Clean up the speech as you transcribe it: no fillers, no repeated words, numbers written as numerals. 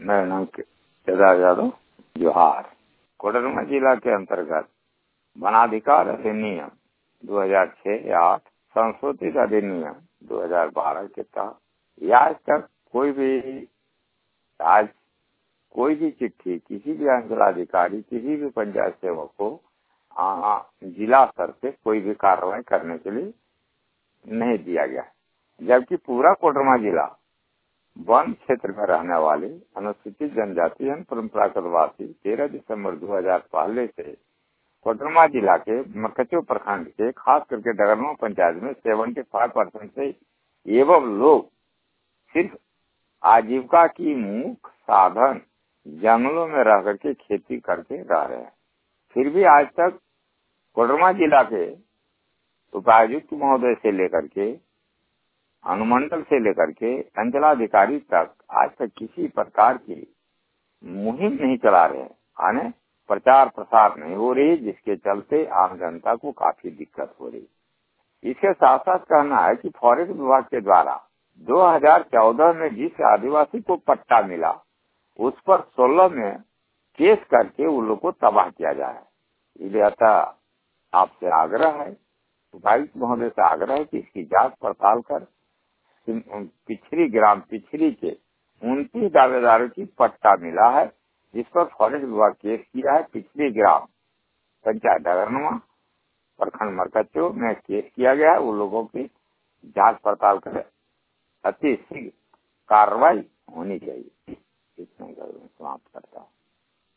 मेरा नाम केदार यादव जोहार। कोडरमा जिला के अंतर्गत वनाधिकार अधिनियम 2006 या 8 संशोधित अधिनियम 2012 के तहत आज तक कोई भी चिट्ठी किसी भी अंचलाधिकारी किसी भी पंचायत सेवक को जिला स्तर से कोई भी कार्रवाई करने के लिए नहीं दिया गया, जबकि पूरा कोडरमा जिला वन क्षेत्र में रहने वाले अनुसूचित जनजाति एवं परंपरागतवासी 13 दिसंबर 2000 पहले से कोडरमा जिला के मरकचो प्रखंड के खास करके डगरमा पंचायत में 75% से एवं लोग सिर्फ आजीविका की मुख्य साधन जंगलों में रह करके खेती करके रह रहे हैं। फिर भी आज तक कोडरमा जिला के उपायुक्त महोदय से लेकर के अनुमंडल से लेकर के अंचलाधिकारी तक आज तक किसी प्रकार की मुहिम नहीं चला रहे हैं, यानी प्रचार प्रसार नहीं हो रही, जिसके चलते आम जनता को काफी दिक्कत हो रही। इसके साथ साथ कहना है कि फॉरेस्ट विभाग के द्वारा 2014 में जिस आदिवासी को पट्टा मिला उस पर 16 में केस करके उन लोग को तबाह किया जाए। इसलिए आपसे आग्रह है, उपायुक्त महोदय से आग्रह है कि इसकी जांच पड़ताल कर पिछड़ी के 29 दावेदारों की पट्टा मिला है, जिस पर फॉरेस्ट विभाग केस किया है। पिछड़ी ग्राम पंचायत डगरमा प्रखंड मरकचो में केस किया गया है। उन लोगों की जांच पड़ताल कर अति शीघ्र कार्रवाई होनी चाहिए। इतना समाप्त करता हूँ।